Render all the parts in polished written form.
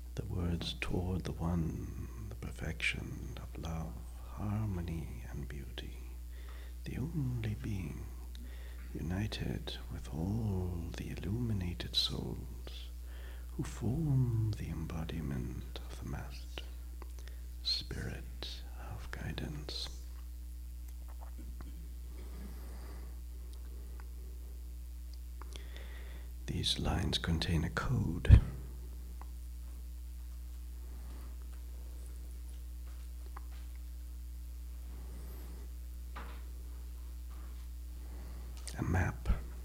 the words toward the one, the perfection of love, harmony and beauty, the only being, united with all the illuminated souls who form the embodiment of the Master, Spirit of guidance. These lines contain a code. A map.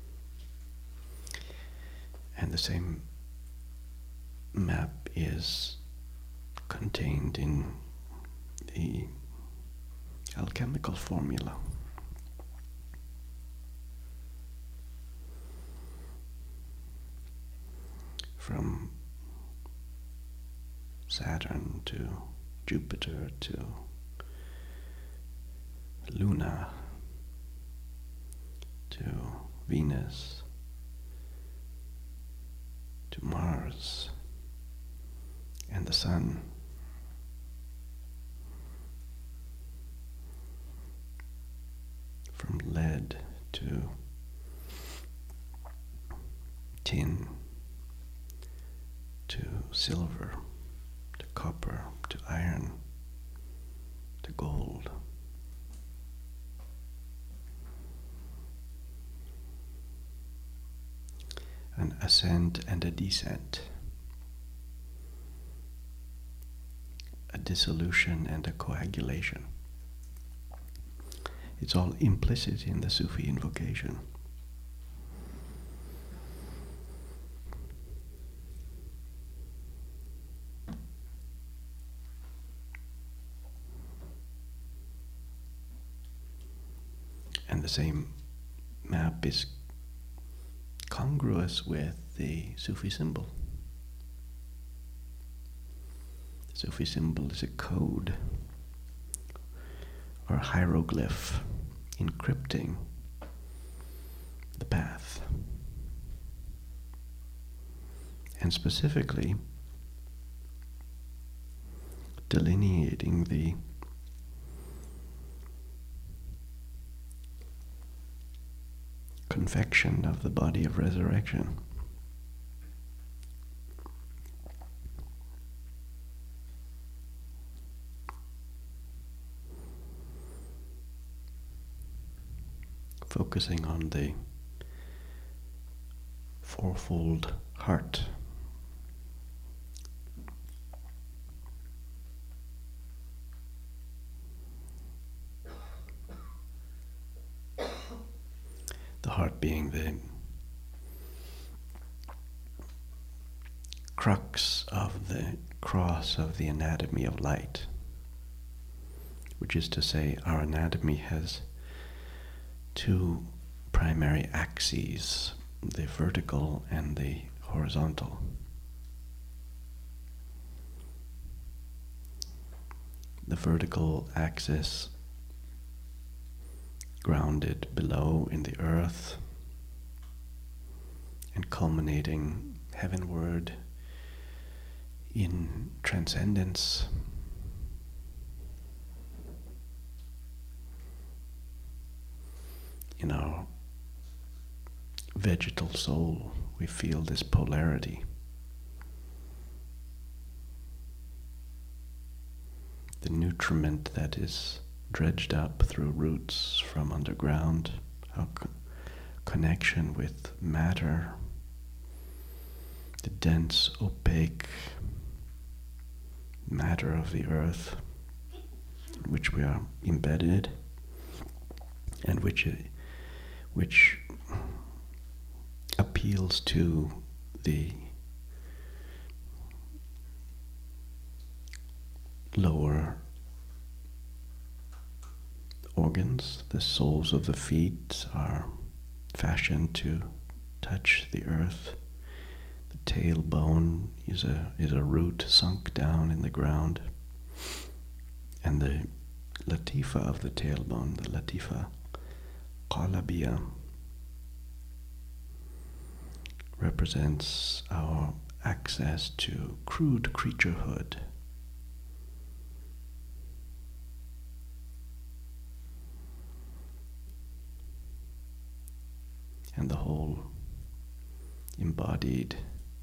And the same map is contained in the alchemical formula. From Saturn to Jupiter to Luna to Venus to Mars and the Sun. From lead to tin to silver to copper to iron to gold. An ascent and a descent, a dissolution and a coagulation. It's all implicit in the Sufi invocation. And the same map is congruous with the Sufi symbol. The Sufi symbol is a code or a hieroglyph encrypting the path. And specifically delineating the confection of the body of resurrection. Focusing on the fourfold heart. The heart being the crux of the cross of the anatomy of light, which is to say our anatomy has two primary axes, the vertical and the horizontal. The vertical axis grounded below in the earth and culminating heavenward in transcendence. In our vegetal soul, we feel this polarity. The nutriment that is dredged up through roots from underground, our connection with matter, the dense, opaque matter of the earth in which we are embedded, and which appeals to the lower organs. The soles of the feet are fashioned to touch the earth. The tailbone is a root sunk down in the ground. And the latifa of the tailbone, the latifa qalabiyya, represents our access to crude creaturehood. And the whole embodied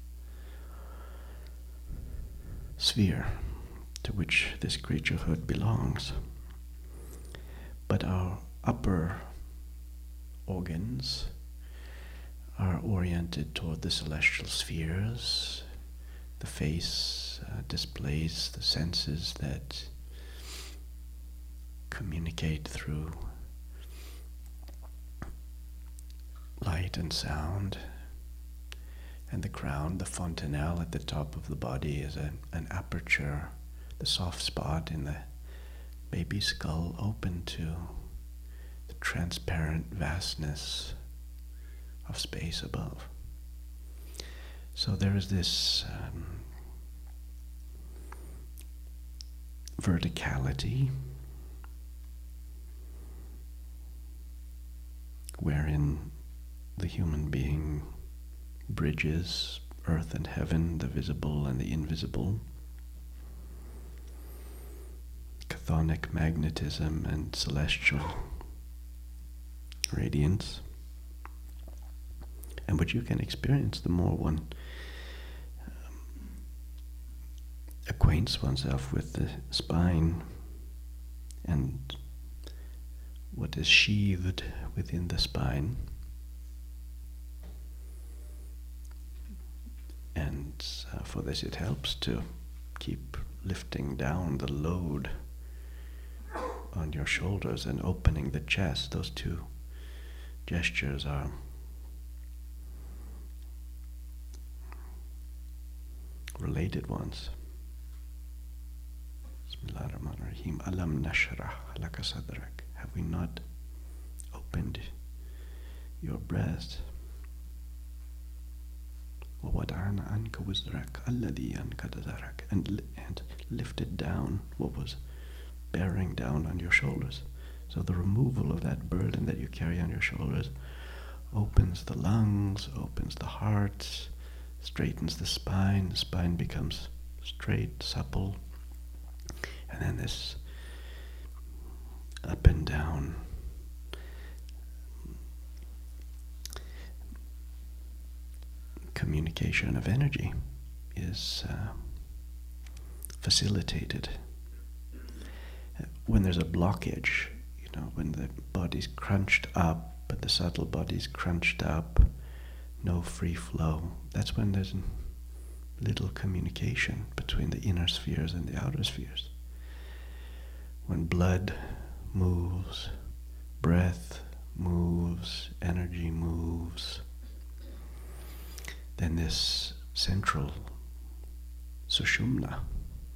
sphere to which this creaturehood belongs. But our upper organs are oriented toward the celestial spheres. The face displays the senses that communicate through light and sound. And the crown, the fontanelle at the top of the body, is an aperture, the soft spot in the baby skull open to the transparent vastness of space above. So there is this verticality wherein the human being bridges earth and heaven, the visible and the invisible, chthonic magnetism and celestial radiance. And what you can experience the more one acquaints oneself with the spine and what is sheathed within the spine. And for this it helps to keep lifting down the load on your shoulders and opening the chest. Those two gestures are related ones. Bismillahir-Rahmanir-Rahim. Alam nashrah laka sadrak. Have we not opened your breast? وَوَضَعْنَا عَنْكَ وِزْرَكَ الَّذِي أَنْقَضَ ظَهْرَكَ, and lifted down what was bearing down on your shoulders. So the removal of that burden that you carry on your shoulders opens the lungs, opens the heart, straightens the spine becomes straight, supple, and then this up and down communication of energy is facilitated. When there's a blockage, when the body's crunched up, but the subtle body's crunched up, no free flow, that's when there's little communication between the inner spheres and the outer spheres. When blood moves, breath moves, energy moves, then this central sushumna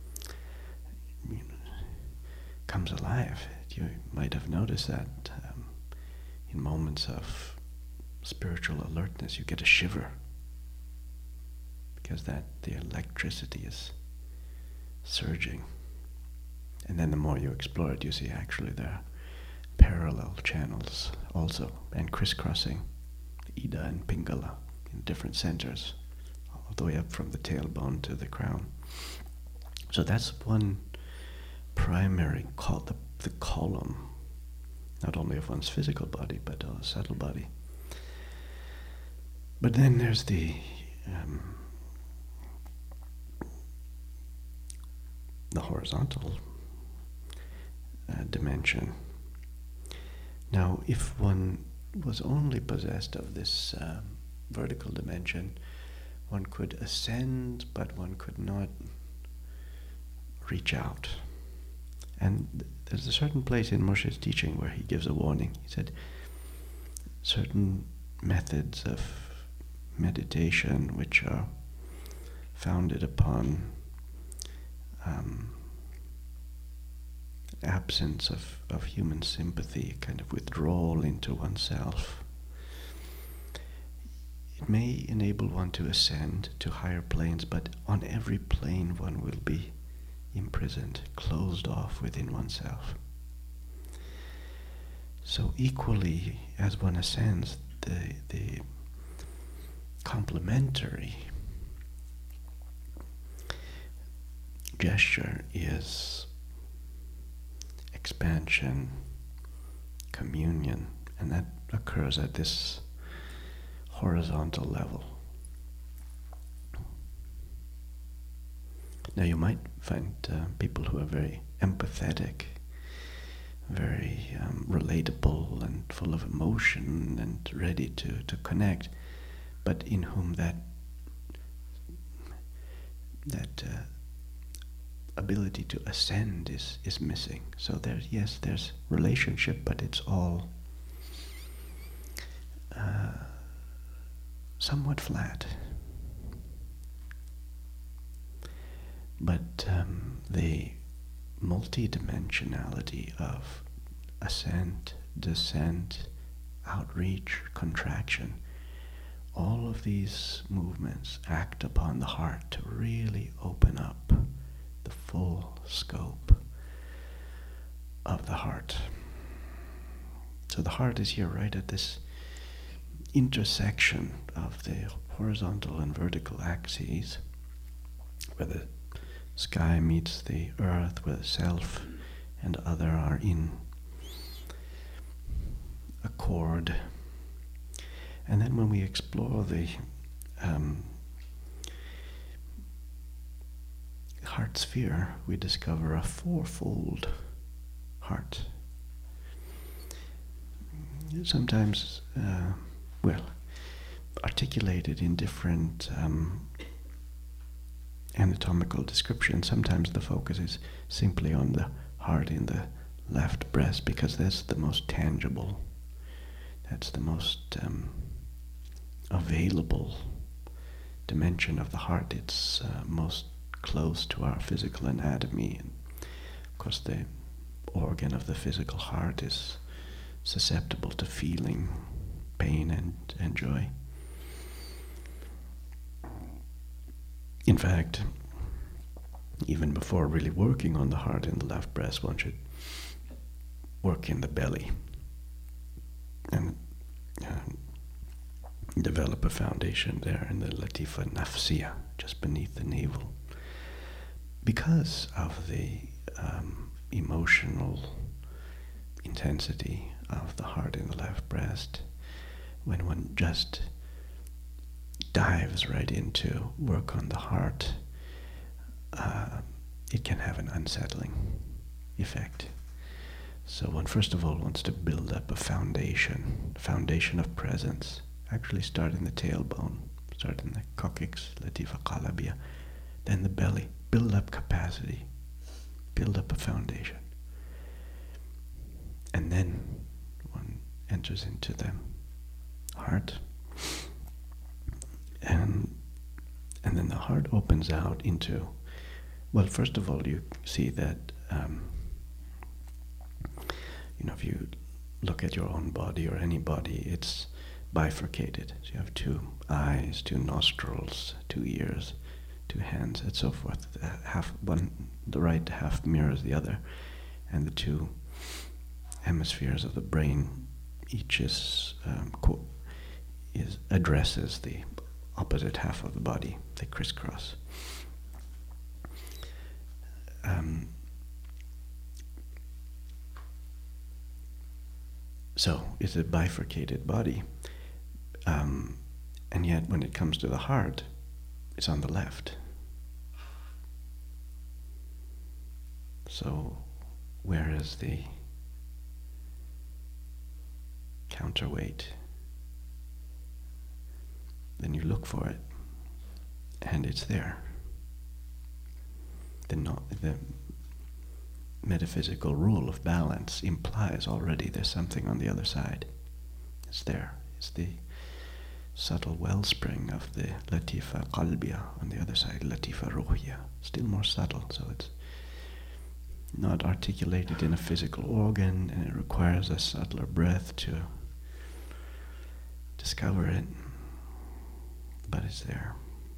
comes alive. You might have noticed that in moments of spiritual alertness you get a shiver, because the electricity is surging. And then the more you explore it, you see actually there are parallel channels also, and crisscrossing Ida and Pingala in different centers, all the way up from the tailbone to the crown. So that's one primary, the column, not only of one's physical body, but a subtle body. But then there's the horizontal dimension. Now, if one was only possessed of this vertical dimension, one could ascend, but one could not reach out. And there's a certain place in Moshe's teaching where he gives a warning. He said certain methods of meditation which are founded upon absence of human sympathy, kind of withdrawal into oneself, it may enable one to ascend to higher planes, but on every plane one will be imprisoned, closed off within oneself. So equally, as one ascends, the complementary gesture is expansion, communion, and that occurs at this horizontal level. Now you might find people who are very empathetic, very relatable and full of emotion and ready to connect, but in whom that ability to ascend is missing. So there's relationship, but it's all somewhat flat. But the multidimensionality of ascent, descent, outreach, contraction, all of these movements act upon the heart to really open up the full scope of the heart. So the heart is here right at this intersection of the horizontal and vertical axes, where the sky meets the earth, where self and other are in accord. And then when we explore the heart sphere, we discover a fourfold heart. Sometimes, articulated in different anatomical descriptions. Sometimes the focus is simply on the heart in the left breast, because that's the most tangible, that's the most available dimension of the heart. It's most close to our physical anatomy, and of course the organ of the physical heart is susceptible to feeling pain and joy. In fact, even before really working on the heart in the left breast, one should work in the belly and develop a foundation there in the Latifa Nafsiya, just beneath the navel. Because of the emotional intensity of the heart in the left breast, when one just dives right into work on the heart, it can have an unsettling effect. So one first of all wants to build up a foundation of presence. Actually start in the tailbone, start in the coccyx, Latifa Qalabiyya, then the belly. Build up capacity, build up a foundation. And then one enters into the heart. And then the heart opens out into, well, first of all, you see that, if you look at your own body or any body, it's bifurcated. So you have two eyes, two nostrils, two ears, two hands, and so forth. The right half mirrors the other, and the two hemispheres of the brain, each addresses the opposite half of the body. They crisscross. So it's a bifurcated body, and yet when it comes to the heart, it's on the left. So where is the counterweight? Then you look for it, and it's there. The metaphysical rule of balance implies already there's something on the other side. It's there. It's the subtle wellspring of the Latifa Qalbiyya on the other side, Latifa Ruhiyya, still more subtle. So it's not articulated in a physical organ, and it requires a subtler breath to discover it, but it's there.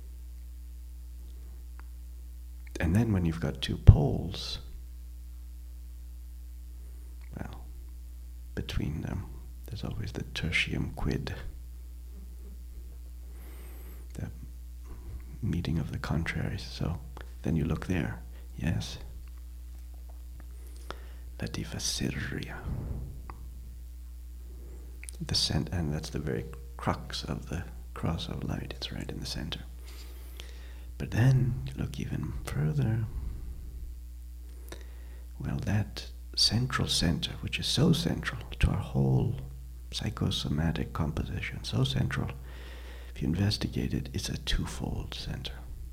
And then when you've got two poles, well, between them, there's always the tertium quid, the meeting of the contraries. So then you look there. Yes. Latifa Sirriya. And that's the very crux of the cross of light. It's right in the center. But then you look even further. Well, that central center, which is so central to our whole psychosomatic composition, so central, if you investigate it, it's a twofold center.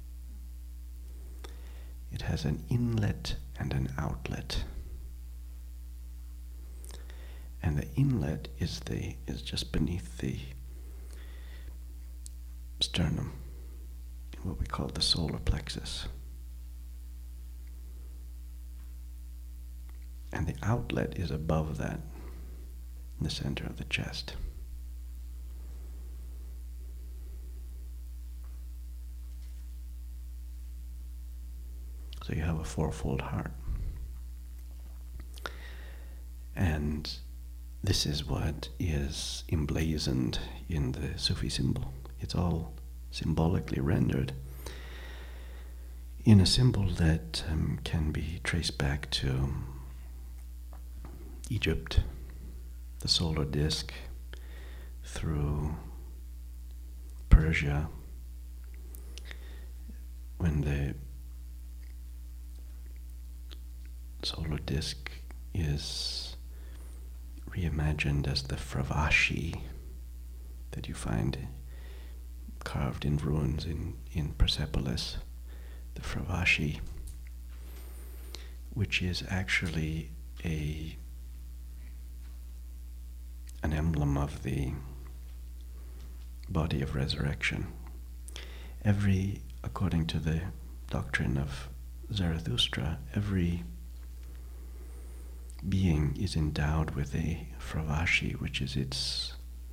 It has an inlet and an outlet. And the inlet is just beneath the sternum, in what we call the solar plexus. And the outlet is above that, in the center of the chest. So you have a fourfold heart. And this is what is emblazoned in the Sufi symbol. It's all symbolically rendered in a symbol that can be traced back to Egypt, the solar disk, through Persia, when the solar disk is reimagined as the Fravashi that you find carved in ruins in Persepolis, the Fravashi, which is actually an emblem of the body of resurrection. According to the doctrine of Zarathustra, every being is endowed with a Fravashi, which is its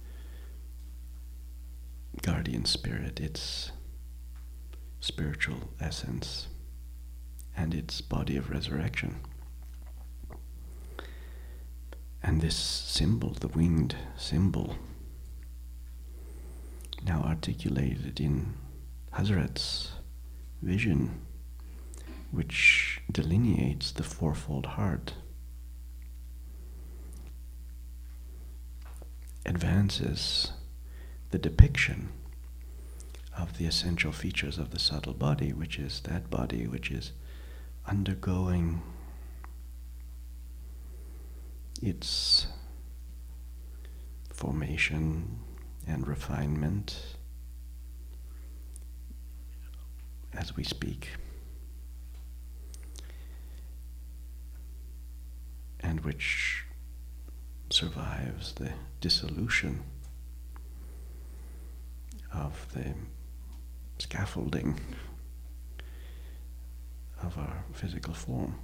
guardian spirit, its spiritual essence, and its body of resurrection. And this symbol, the winged symbol, now articulated in Hazrat's vision, which delineates the fourfold heart, advances the depiction of the essential features of the subtle body, which is that body which is undergoing its formation and refinement as we speak, and which survives the dissolution of the scaffolding of our physical form.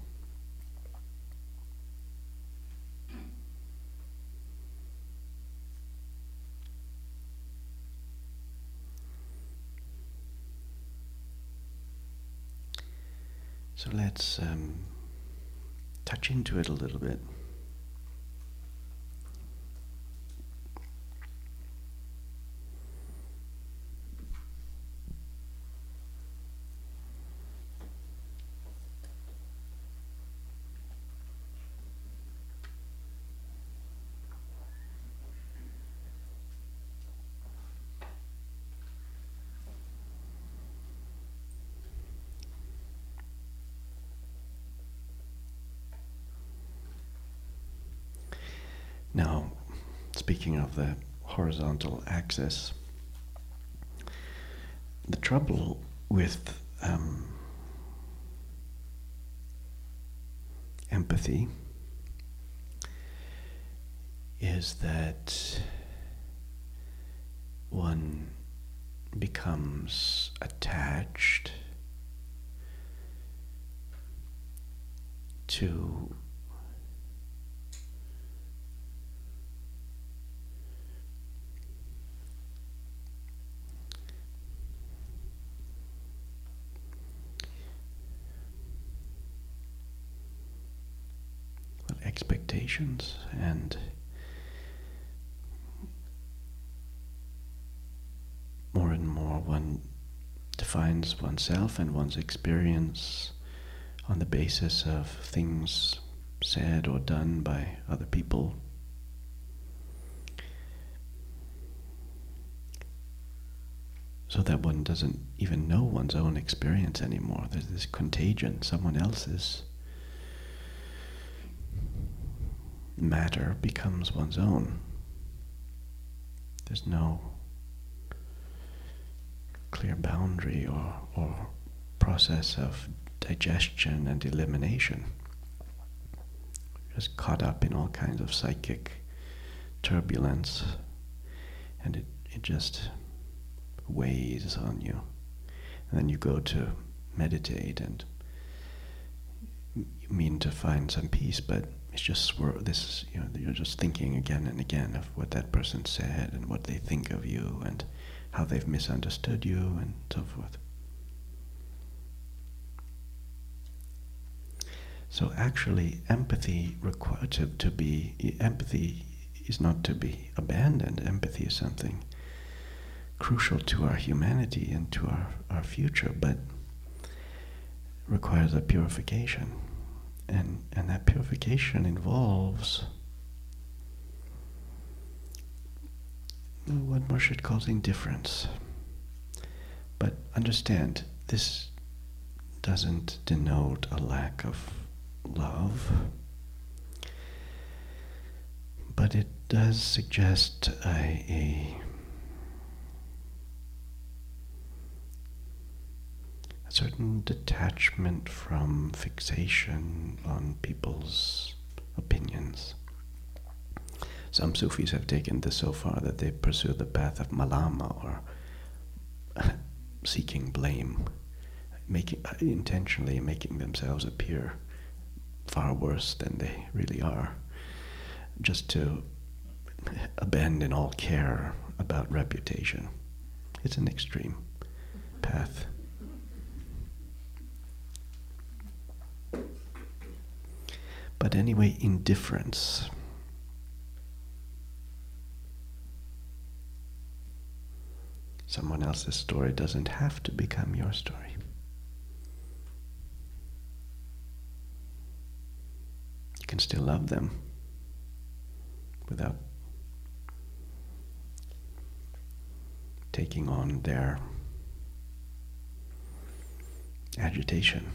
So let's touch into it a little bit. Now, speaking of the horizontal axis, the trouble with empathy is that one becomes attached to expectations, and more one defines oneself and one's experience on the basis of things said or done by other people. So that one doesn't even know one's own experience anymore. There's this contagion. Someone else's matter becomes one's own. There's no clear boundary or process of digestion and elimination. Just caught up in all kinds of psychic turbulence, and it just weighs on you. And then you go to meditate and you mean to find some peace, but it's just this, you're just thinking again and again of what that person said and what they think of you and how they've misunderstood you and so forth. So actually, empathy empathy is not to be abandoned. Empathy is something crucial to our humanity and to our future, but requires a purification. And that purification involves what Murshid calls indifference. But understand, this doesn't denote a lack of love, but it does suggest a certain detachment from fixation on people's opinions. Some Sufis have taken this so far that they pursue the path of malama, or seeking blame, intentionally making themselves appear far worse than they really are, just to abandon all care about reputation. It's an extreme path. But anyway, indifference. Someone else's story doesn't have to become your story. You can still love them without taking on their agitation.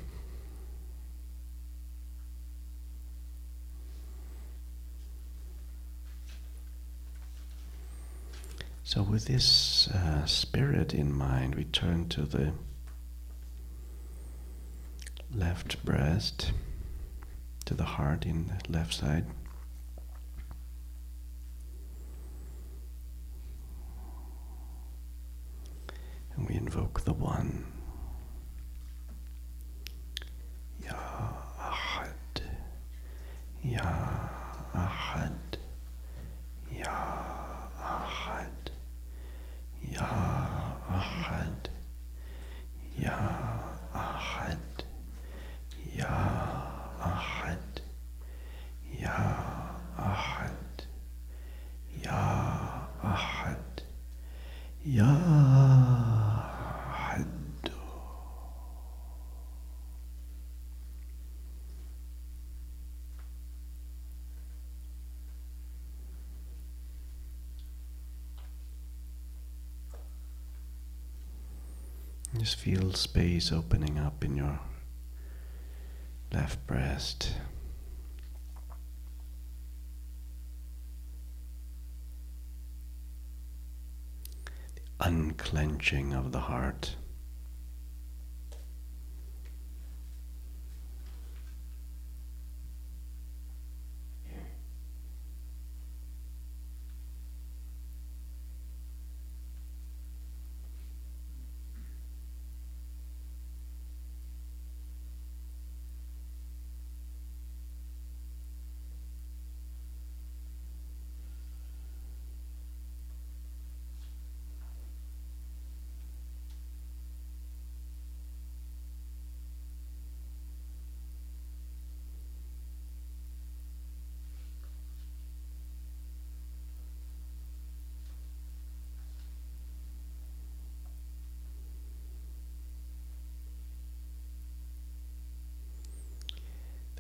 So with this spirit in mind, we turn to the left breast, to the heart in the left side. And we invoke the One. Ya Ahad, Ya Ahad, Ya Ahad. Ya Ahad, Ya Ahad, Ya Ahad, Ya Ahad, Ya Ahad, Ya Ahad. Just feel space opening up in your left breast. The unclenching of the heart.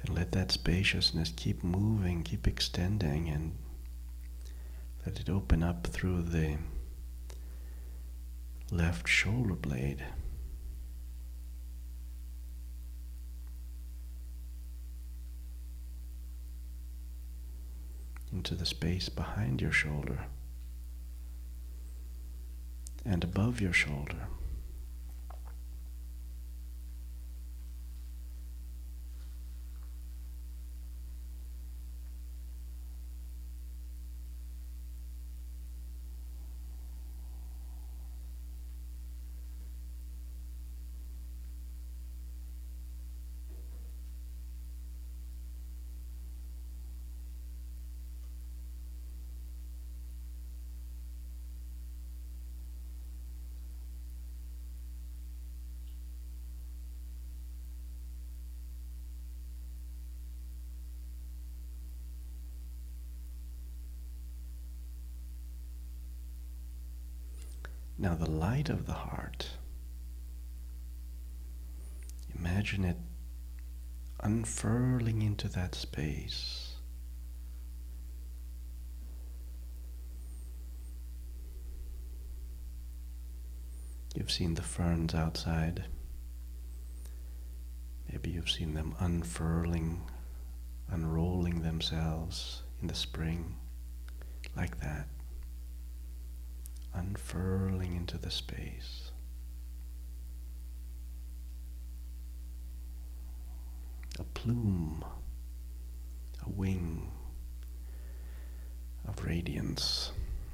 And let that spaciousness keep moving, keep extending, and let it open up through the left shoulder blade. Into the space behind your shoulder and above your shoulder. Now the light of the heart, imagine it unfurling into that space. You've seen the ferns outside. Maybe you've seen them unfurling, unrolling themselves in the spring, like that. Unfurling into the space. A plume, a wing of radiance.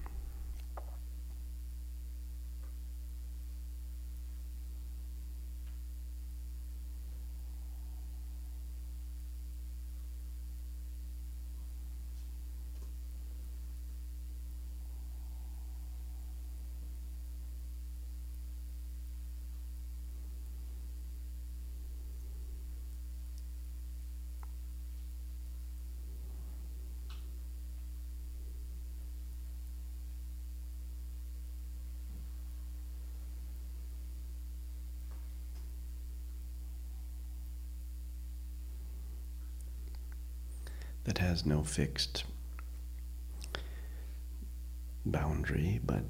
That has no fixed boundary, but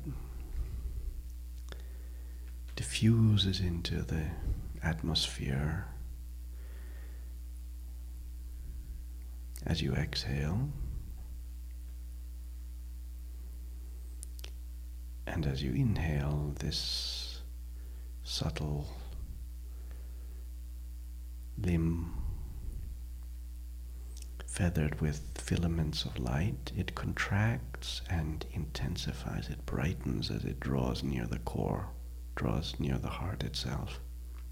diffuses into the atmosphere as you exhale, and as you inhale, this subtle limb feathered with filaments of light, it contracts and intensifies, it brightens as it draws near the core, draws near the heart itself.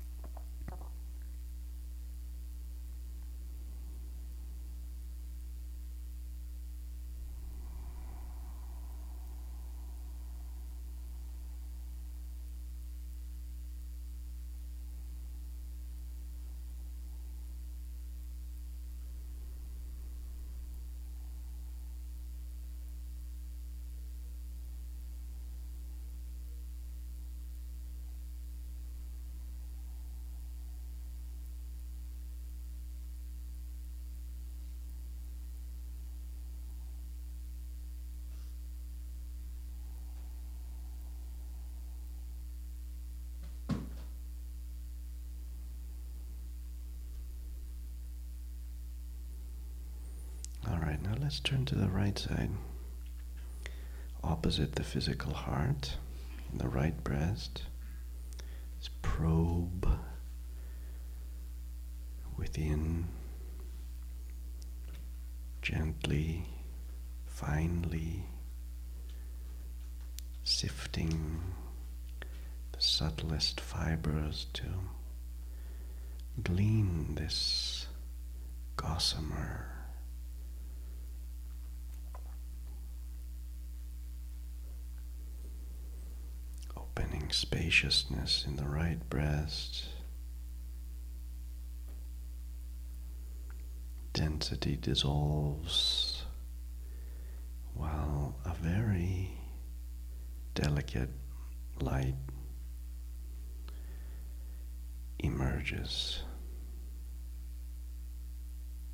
Alright, now let's turn to the right side. Opposite the physical heart, in the right breast. Let's probe within, gently, finely, sifting the subtlest fibers to glean this gossamer. Opening spaciousness in the right breast. Density dissolves while a very delicate light emerges.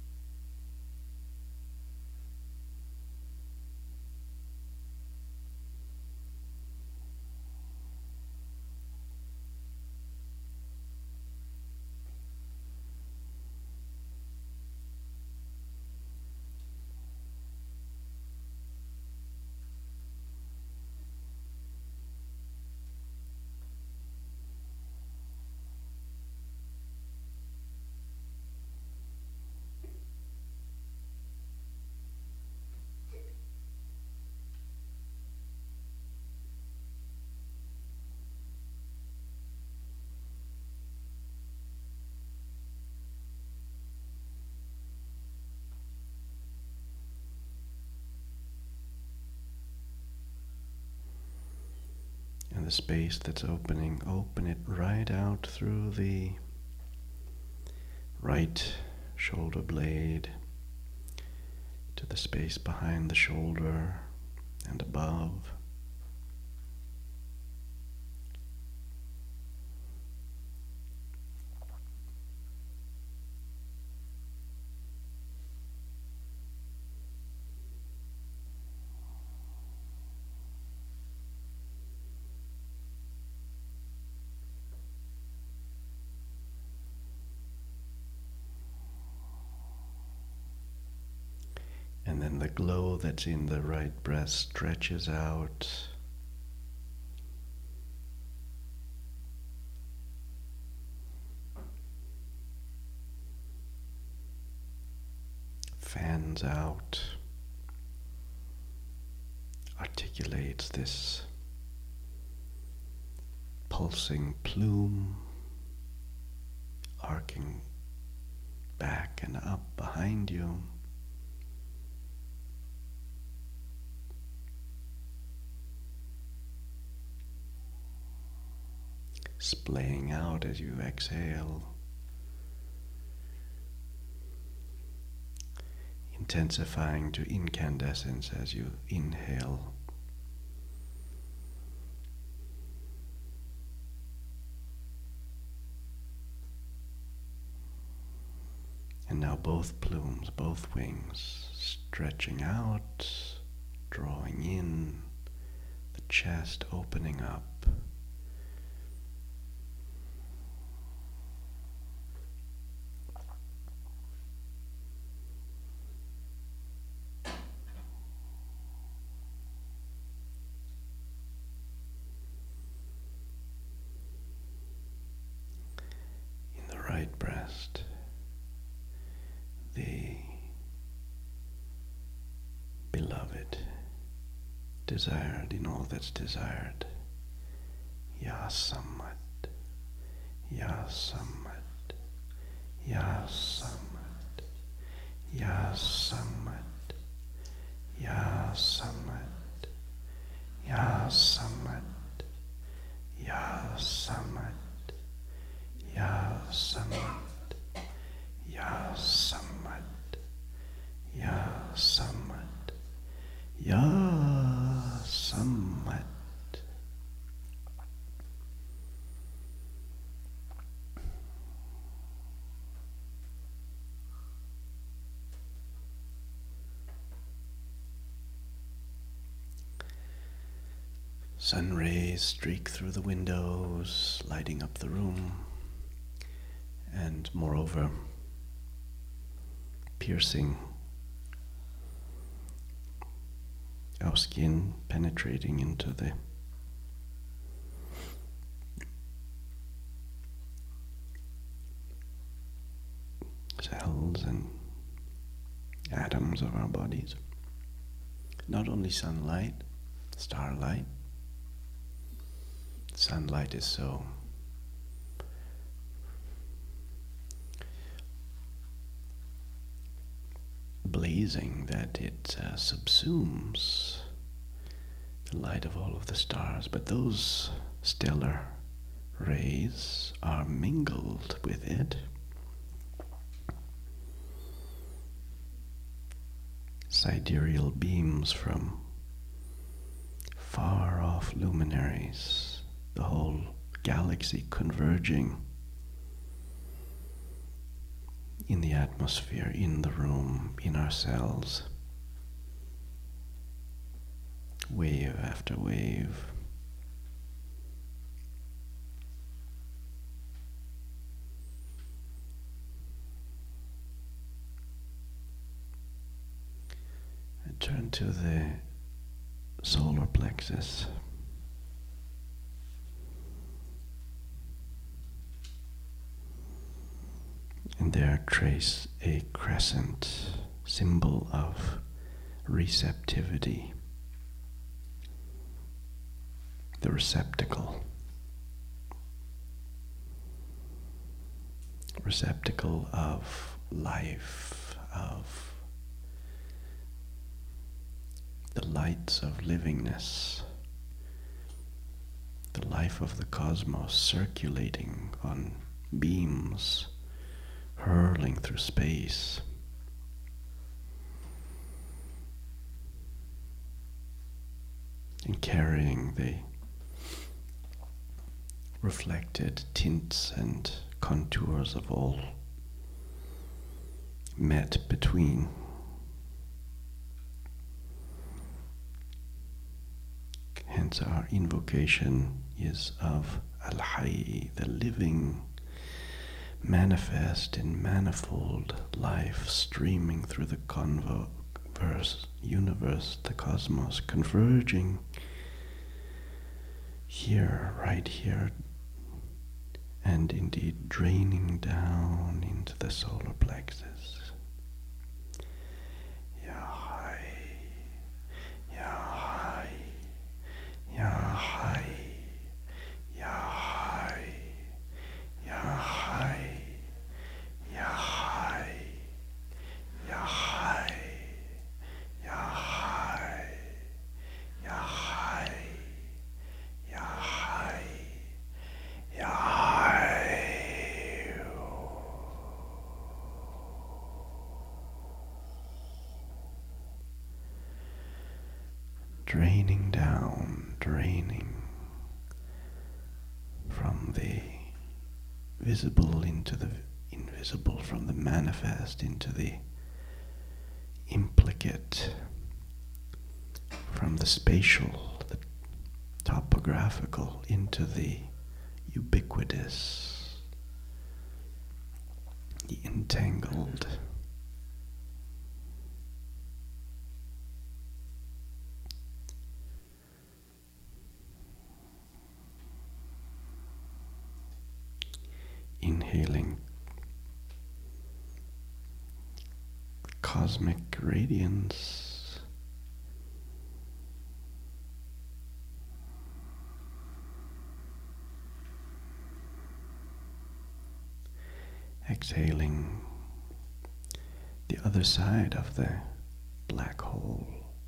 And the space that's opening, open it right out through the right shoulder blade to the space behind the shoulder and above. And then the glow that's in the right breast stretches out. Fans out. Articulates this pulsing plume, arcing back and up behind you. Splaying out as you exhale, intensifying to incandescence as you inhale. And now both plumes, both wings, stretching out, drawing in, the chest opening up. Right breast, the beloved, desired in all that's desired. Yasamat, Yasamat, Yasamat, Yasamat, Yasamat, Yasamat, Yasamat. Yasamat, Yasamat, Yasamat, Yasamat. Sun rays streak through the windows, lighting up the room. And moreover, piercing our skin, penetrating into the cells and atoms of our bodies. Not only sunlight, starlight. Sunlight is so blazing that it subsumes the light of all of the stars, but those stellar rays are mingled with it. Sidereal beams from far off luminaries, the whole galaxy converging in the atmosphere, in the room, in our cells, wave after wave. And turn to the solar plexus. And there trace a crescent, symbol of receptivity, the receptacle of life, of the lights of livingness, the life of the cosmos circulating on beams, hurling through space. And carrying the reflected tints and contours of all met between. Hence our invocation is of Al-Hayy, the living, manifest in manifold life, streaming through the converse universe, the cosmos, converging here, right here, and indeed draining down into the solar plexus. Ya Hayy, Ya Hayy, Ya Hayy, Ya Hayy, Ya Hayy, Ya Hayy, Ya Hayy, Ya Hayy, Ya Hayy, Ya Hayy, Ya Hayy. Draining down, draining from the visible into the invisible, from the manifest into the implicate, from the spatial, the topographical, into the ubiquitous, the entangled. Inhaling cosmic radiance, exhaling the other side of the black hole,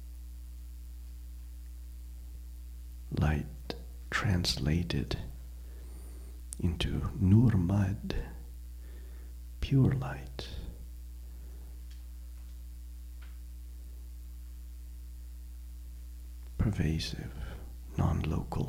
light translated into Nur-Mad, pure light. Pervasive, non-local.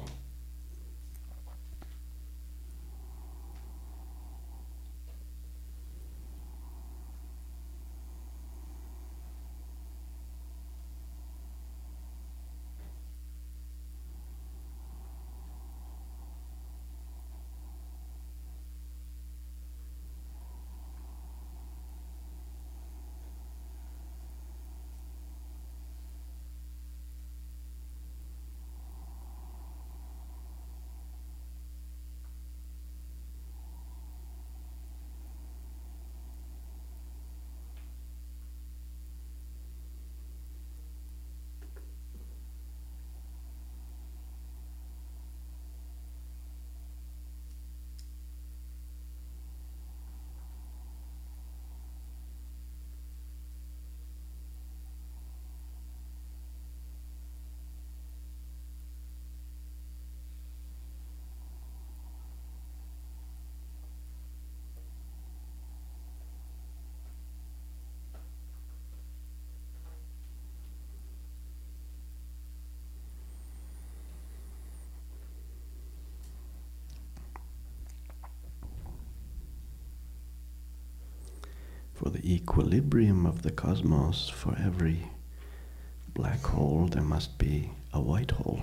For the equilibrium of the cosmos, for every black hole there must be a white hole.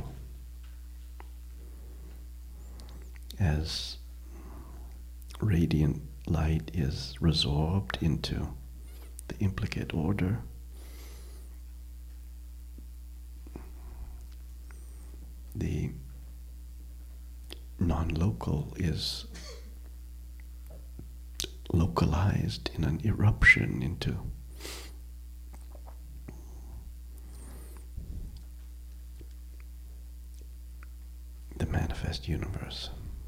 As radiant light is resorbed into the implicate order, the non-local is localized in an eruption into the manifest universe.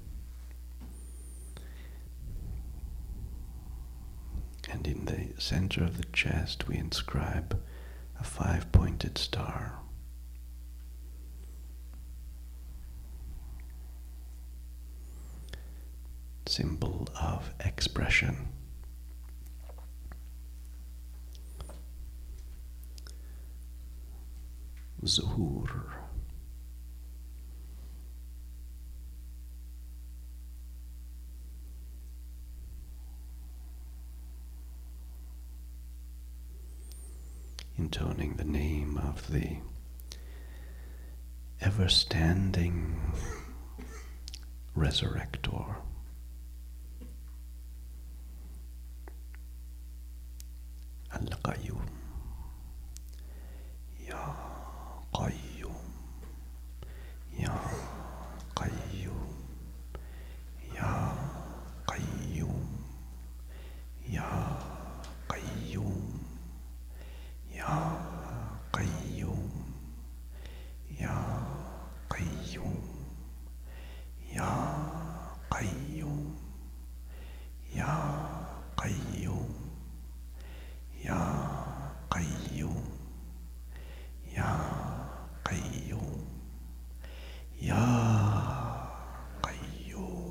And in the center of the chest we inscribe a 5-pointed star. symbol of expression. Zuhur. Intoning the name of the ever-standing resurrector. Al-Qayyum. Ya Qayyum. Ya Qayyum. Ya Qayyum. Ya Qayyum. Ya Qayyum. Ya Qayyum. Ya Qayyum. Ya Qayyum. Ya Qayyum. Ya Qayyum. Ya Qayyum.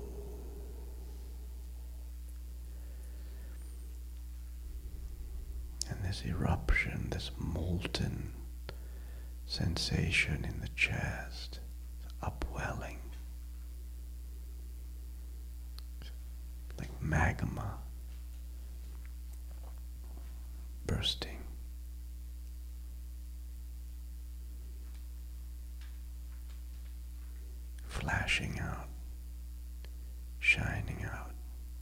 And this eruption, this molten sensation in the chest, upwelling, like magma bursting. Flashing out, shining out.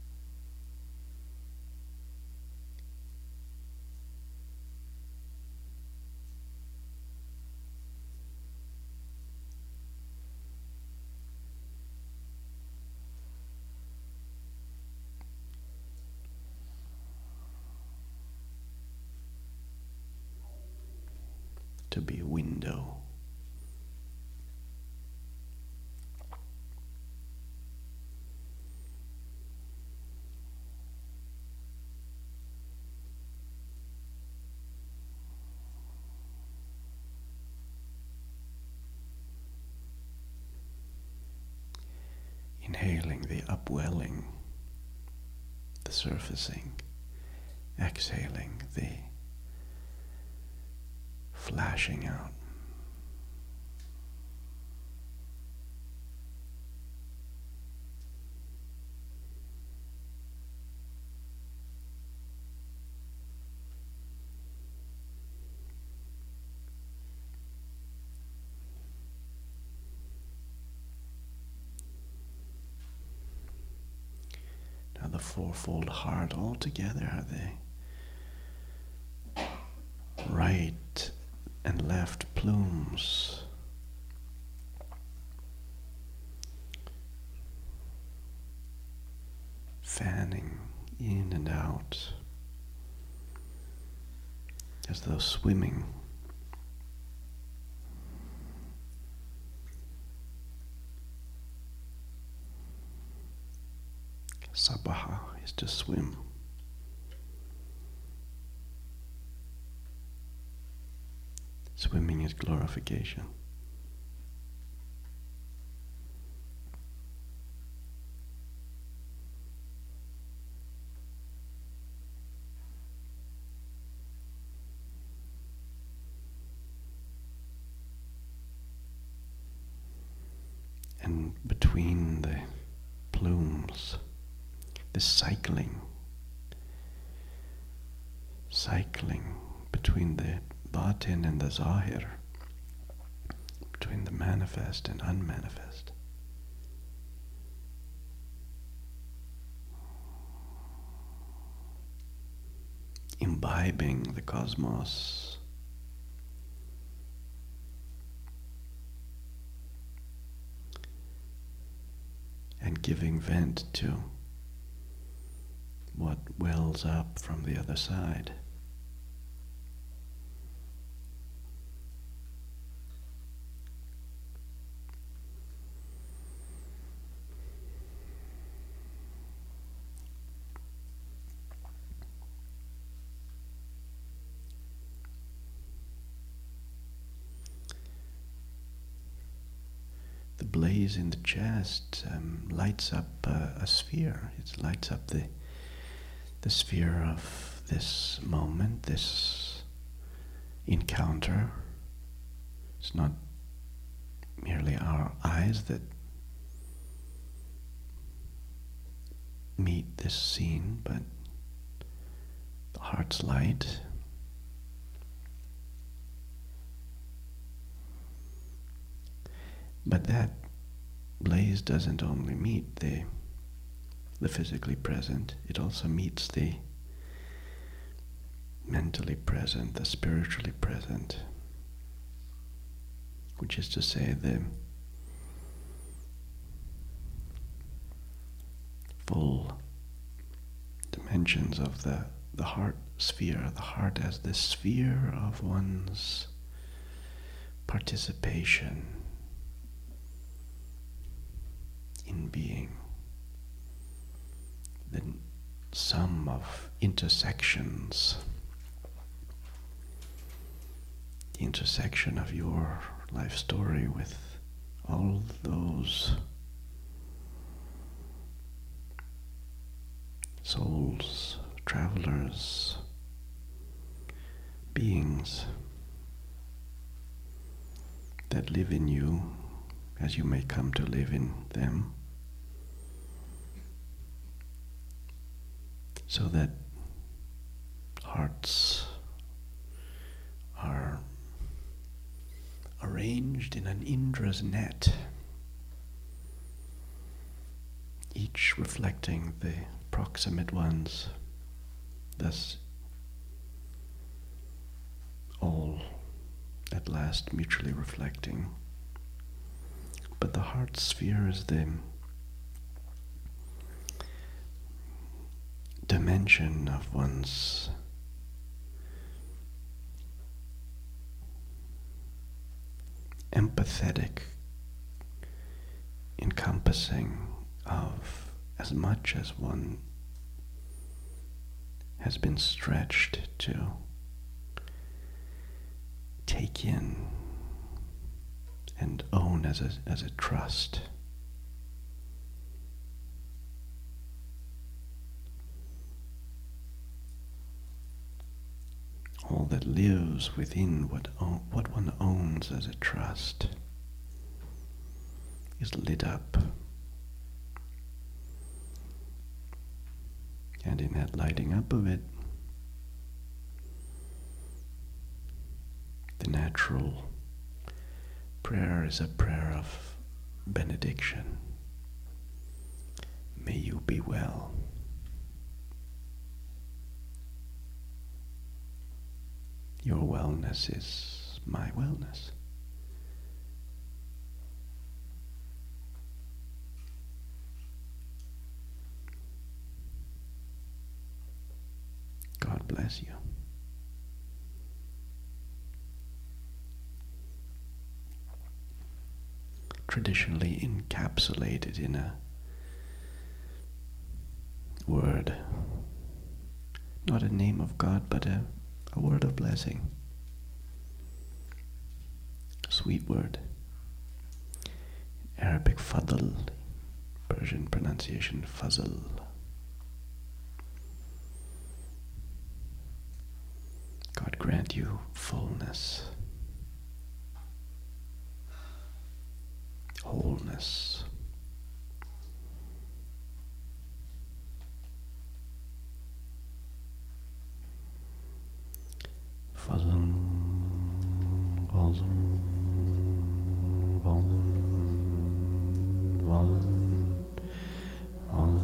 To be a window. Inhaling the upwelling, the surfacing, exhaling the flashing out. Now the fourfold heart all together, are they? Right and left plumes. Fanning in and out as though swimming. Sabaha is to swim. Swimming is glorification. And between the plumes, this cycling between the batin and the zahir, between the manifest and unmanifest. Imbibing the cosmos. And giving vent to what wells up from the other side. The blaze in the chest lights up a sphere. It lights up the sphere of this moment, this encounter. It's not merely our eyes that meet this scene, but the heart's light. But that blaze doesn't only meet the physically present, it also meets the mentally present, the spiritually present, which is to say the full dimensions of the heart sphere, the heart as the sphere of one's participation in being, the sum of intersections, the intersection of your life story with all those souls, travelers, beings that live in you as you may come to live in them, so that hearts are arranged in an Indra's net, each reflecting the proximate ones, thus all at last mutually reflecting. But the heart sphere is the dimension of one's empathetic encompassing of as much as one has been stretched to take in and own as a trust. All that lives within what one owns as a trust is lit up. And in that lighting up of it, the natural prayer is a prayer of benediction. May you be well. Your wellness is my wellness. God bless you. Traditionally encapsulated in a word, not a name of God, but a word of blessing. A sweet word. Arabic fadl, Persian pronunciation fazl. God grant you fullness, wholeness, fazl, fazl, fazl, fazl, fazl.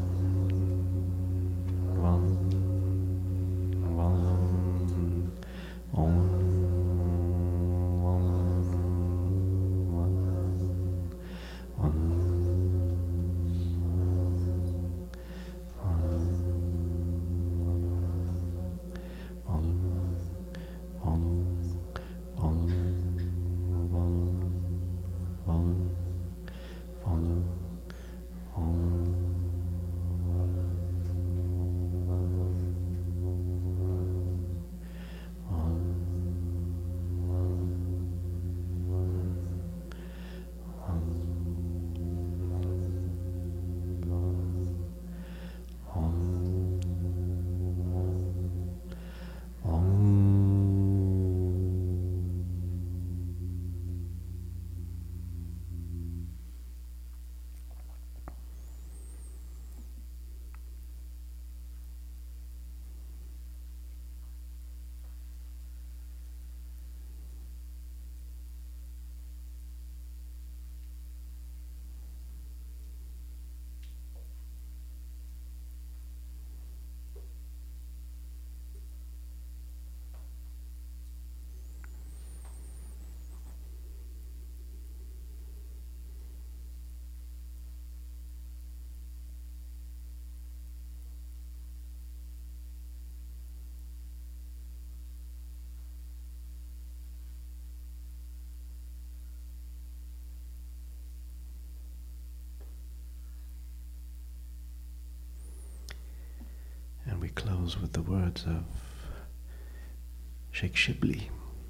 close with the words of Sheikh Shibli,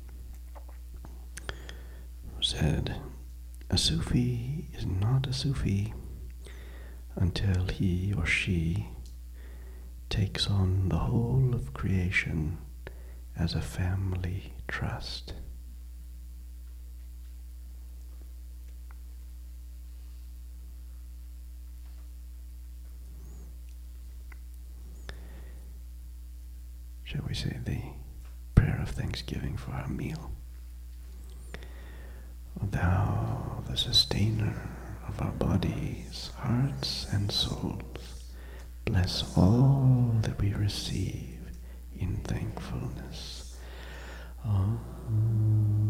who said, "A Sufi is not a Sufi until he or she takes on the whole of creation as a family trust." Shall we say the prayer of thanksgiving for our meal? O Thou, the sustainer of our bodies, hearts, and souls, bless all that we receive in thankfulness. Amen.